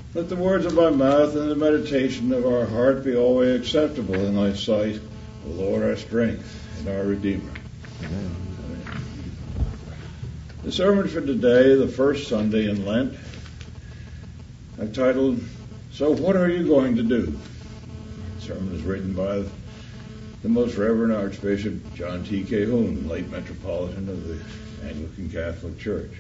Let the words of my mouth and the meditation of our heart be always acceptable in thy sight, O Lord, our strength and our Redeemer. Amen. The sermon for today, the first Sunday in Lent, I've titled, So What Are You Going to Do? The sermon is written by the Most Reverend Archbishop John T. Cahoon, late Metropolitan of the Anglican Catholic Church.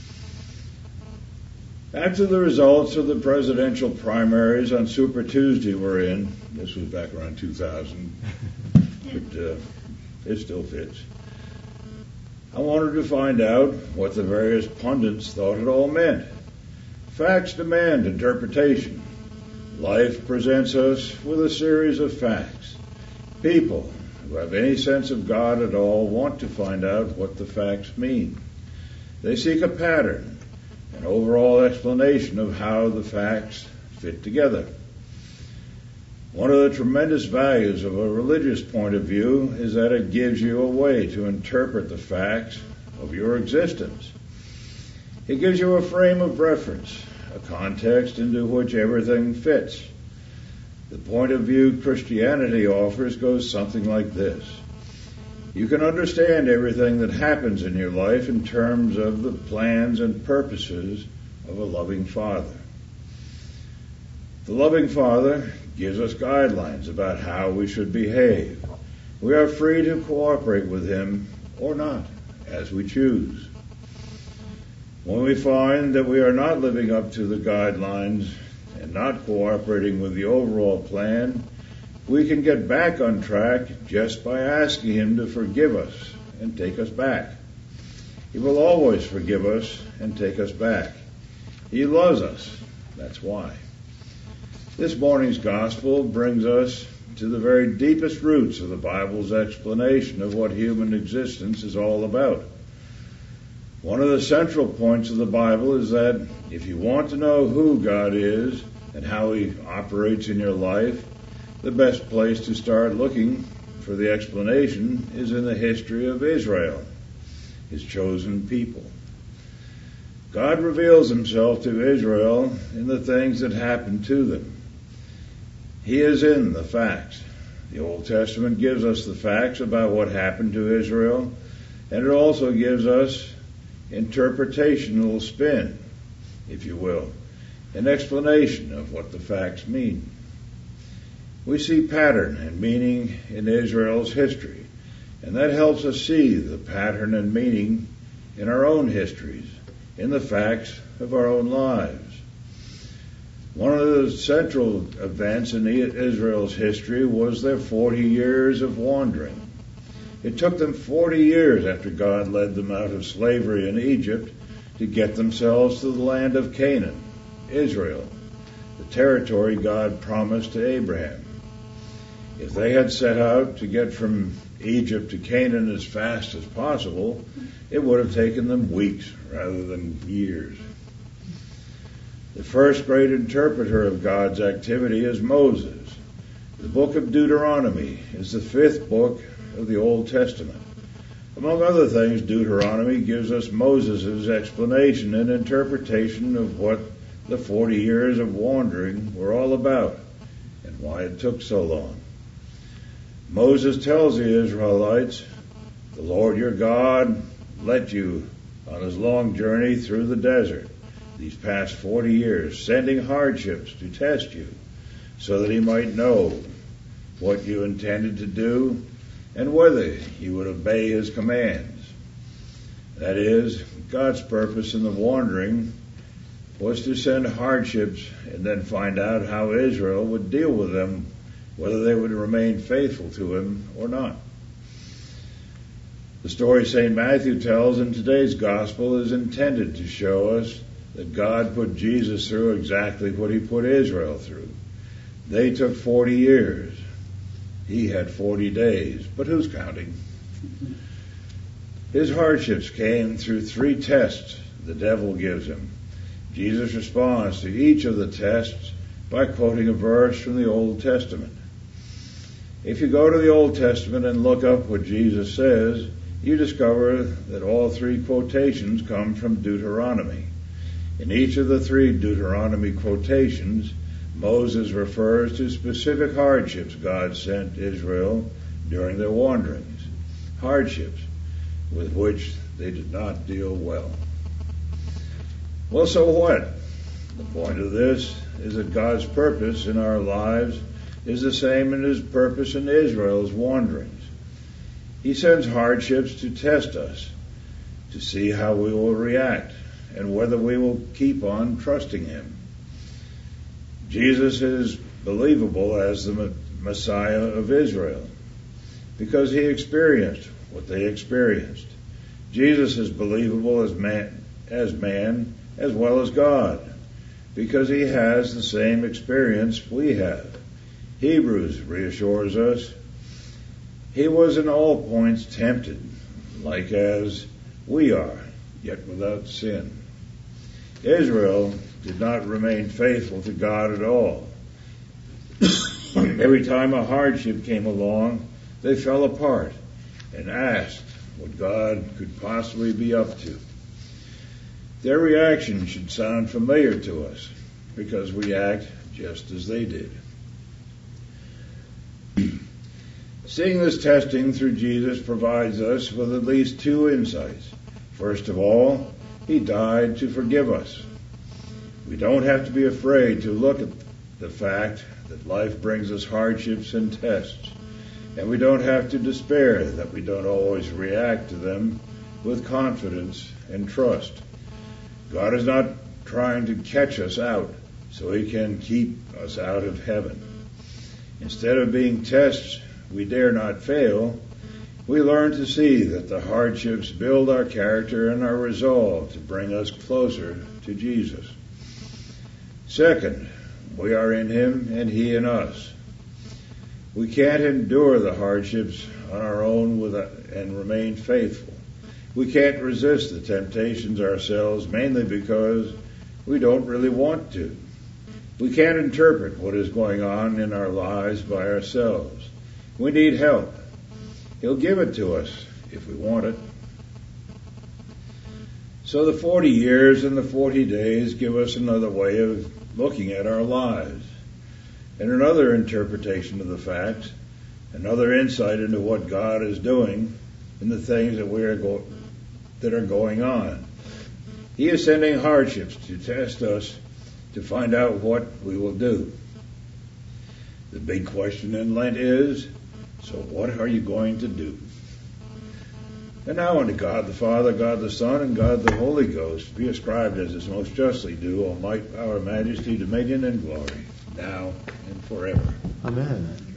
After the results of the presidential primaries on Super Tuesday were in, this was back around 2000, but it still fits, I wanted to find out what the various pundits thought it all meant. Facts demand interpretation. Life presents us with a series of facts. People who have any sense of God at all want to find out what the facts mean. They seek a pattern, an overall explanation of how the facts fit together. One of the tremendous values of a religious point of view is that it gives you a way to interpret the facts of your existence. It gives you a frame of reference, a context into which everything fits. The point of view Christianity offers goes something like this. You can understand everything that happens in your life in terms of the plans and purposes of a loving Father. The loving Father gives us guidelines about how we should behave. We are free to cooperate with Him or not, as we choose. When we find that we are not living up to the guidelines and not cooperating with the overall plan, we can get back on track just by asking Him to forgive us and take us back. He will always forgive us and take us back. He loves us. That's why. This morning's gospel brings us to the very deepest roots of the Bible's explanation of what human existence is all about. One of the central points of the Bible is that if you want to know who God is and how He operates in your life, the best place to start looking for the explanation is in the history of Israel, His chosen people. God reveals Himself to Israel in the things that happen to them. He is in the facts. The Old Testament gives us the facts about what happened to Israel, and it also gives us interpretational spin, if you will, an explanation of what the facts mean. We see pattern and meaning in Israel's history, and that helps us see the pattern and meaning in our own histories, in the facts of our own lives. One of the central events in Israel's history was their 40 years of wandering. It took them 40 years after God led them out of slavery in Egypt to get themselves to the land of Canaan, Israel, the territory God promised to Abraham. If they had set out to get from Egypt to Canaan as fast as possible, it would have taken them weeks rather than years. The first great interpreter of God's activity is Moses. The book of Deuteronomy is the fifth book of the Old Testament. Among other things, Deuteronomy gives us Moses' explanation and interpretation of what the 40 years of wandering were all about and why it took so long. Moses tells the Israelites, the Lord your God led you on His long journey through the desert these past 40 years, sending hardships to test you so that He might know what you intended to do and whether you would obey His commands. That is, God's purpose in the wandering was to send hardships and then find out how Israel would deal with them, whether they would remain faithful to Him or not. The story St. Matthew tells in today's gospel is intended to show us that God put Jesus through exactly what He put Israel through. They took 40 years. He had 40 days. But who's counting? His hardships came through 3 tests the devil gives Him. Jesus responds to each of the tests by quoting a verse from the Old Testament. If you go to the Old Testament and look up what Jesus says, you discover that all 3 quotations come from Deuteronomy. In each of the 3 Deuteronomy quotations, Moses refers to specific hardships God sent Israel during their wanderings, hardships with which they did not deal well. Well, so what? The point of this is that God's purpose in our lives is the same as His purpose in Israel's wanderings. He sends hardships to test us, to see how we will react and whether we will keep on trusting Him. Jesus is believable as the Messiah of Israel because He experienced what they experienced. Jesus is believable as man as well as God because He has the same experience we have. Hebrews reassures us He was in all points tempted, like as we are, yet without sin. Israel did not remain faithful to God at all. Every time a hardship came along, they fell apart and asked what God could possibly be up to. Their reaction should sound familiar to us because we act just as they did. Seeing this testing through Jesus provides us with at least 2 insights. First of all, He died to forgive us. We don't have to be afraid to look at the fact that life brings us hardships and tests, and we don't have to despair that we don't always react to them with confidence and trust. God is not trying to catch us out so He can keep us out of heaven. Instead of being tests we dare not fail, we learn to see that the hardships build our character and our resolve to bring us closer to Jesus. Second, we are in Him and He in us. We can't endure the hardships on our own and remain faithful. We can't resist the temptations ourselves, mainly because we don't really want to. We can't interpret what is going on in our lives by ourselves. We need help. He'll give it to us if we want it. So the 40 years and the 40 days give us another way of looking at our lives, and another interpretation of the facts, another insight into what God is doing in the things that are going on. He is sending hardships to test us to find out what we will do. The big question in Lent is, so what are you going to do? And now unto God the Father, God the Son, and God the Holy Ghost be ascribed as is most justly due all might, power, majesty, dominion, and glory, now and forever. Amen.